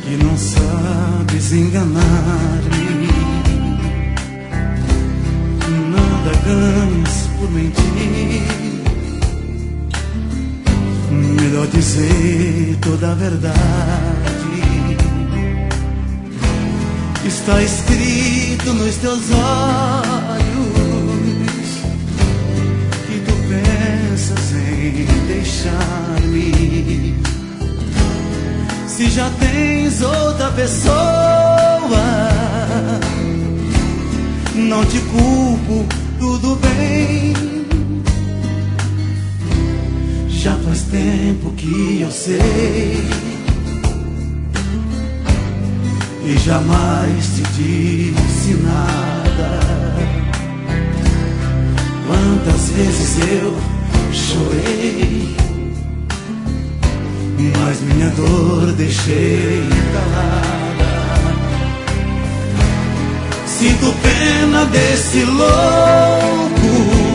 que não sabes enganar-me. Nada ganhas por mentir. Melhor dizer toda a verdade. Está escrito nos teus olhos que tu pensas em deixar-me. Se já tens outra pessoa, não te culpo, tudo bem. Já faz tempo que eu sei e jamais te disse nada. Quantas vezes eu chorei, mas minha dor deixei calada. Sinto pena desse louco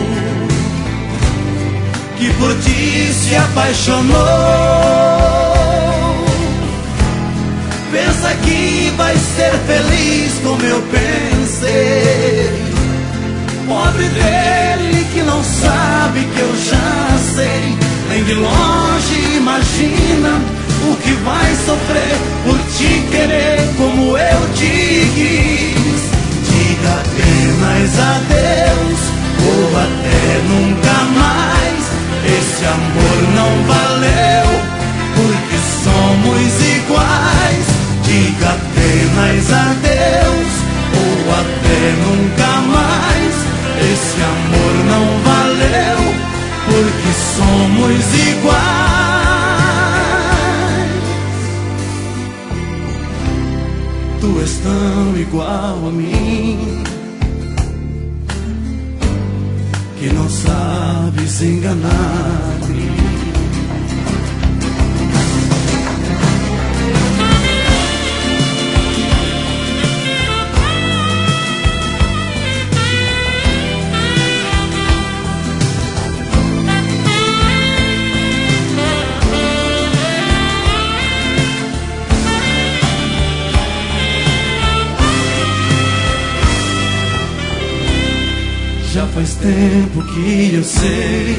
que por ti se apaixonou. Pensa que vai ser feliz como eu pensei. Pobre dele que não sabe que eu já sei. Nem de longe imagina o que vai sofrer por te querer como eu te quis. Diga apenas adeus ou até nunca mais. Esse amor não valeu porque somos iguais. Diga apenas adeus ou até nunca mais. Esse amor não valeu porque somos iguais. Tu és tão igual a mim que não sabes enganar-me. Já faz tempo que eu sei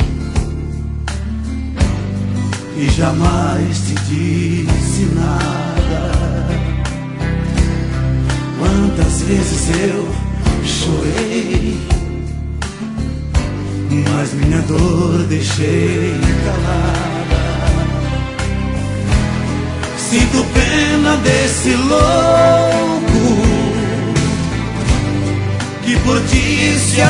e jamais te disse nada. Quantas vezes eu chorei, mas minha dor deixei calada. Sinto pena desse louco que por ti se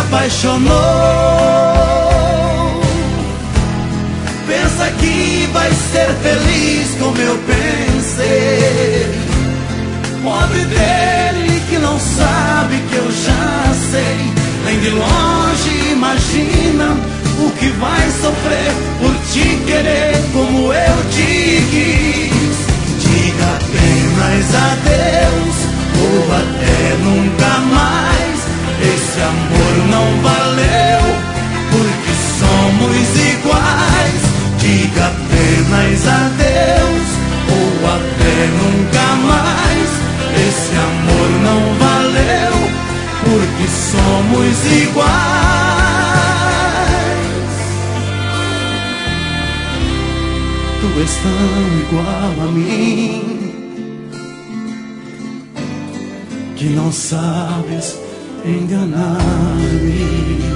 apaixonou. Pensa que vai ser feliz como eu pensei. Pobre dele que não sabe que eu já sei. Nem de longe imagina o que vai sofrer por te querer como eu te quis. Diga apenas adeus ou até nunca mais. Esse amor não valeu porque somos iguais. Diga apenas adeus ou até nunca mais. Esse amor não valeu porque somos iguais. Tu és tão igual a mim que não sabes enganar-me.